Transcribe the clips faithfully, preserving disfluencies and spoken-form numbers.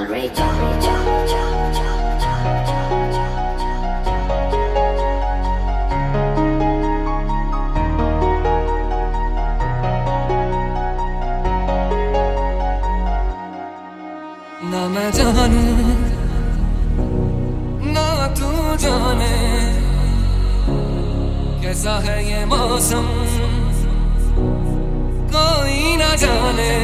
John Ray, John Ray, John Ray, John Ray, ना मैं जानूं ना तू जाने कैसा है ये मौसम, कोई ना जाने।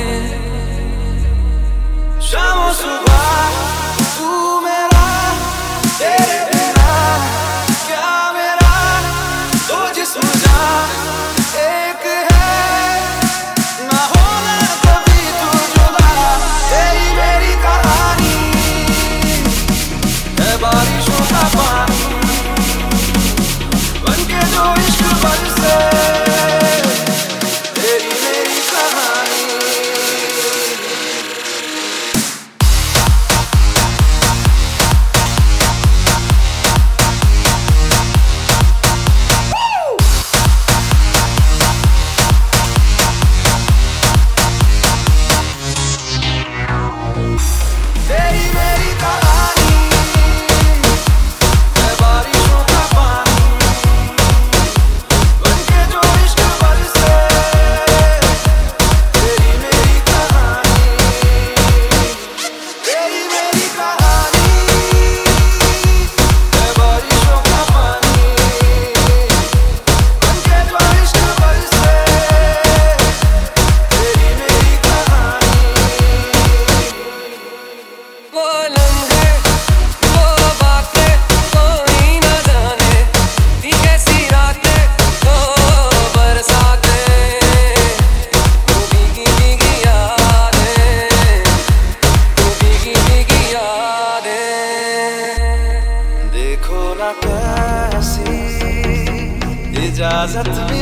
शाम सुबह तू मेरा, तेरे बिना क्या मेरा, दो जिस्म जान एक है, ना होना कभी तू जुदा। तेरी मेरी कहानी है बारिशों का पानी, बनके जो इश्क बरसे तेरी मेरी कहानी। तेरी मेरी कहानी है बारिशों का पानी, बनके जो इश्क बरसे तेरी मेरी कहानी। तेरी मेरी कहानी है बारिशों का पानी, बनके जो इश्क बरसे तेरी मेरी कहानी। वो लम्हे वो बातें कोई ना जाने, थी कैसी रातें वो बरसातें, वो भीगी भीगी यादें, वो भीगी भीगी यादें। देखो ना कैसी इजाजत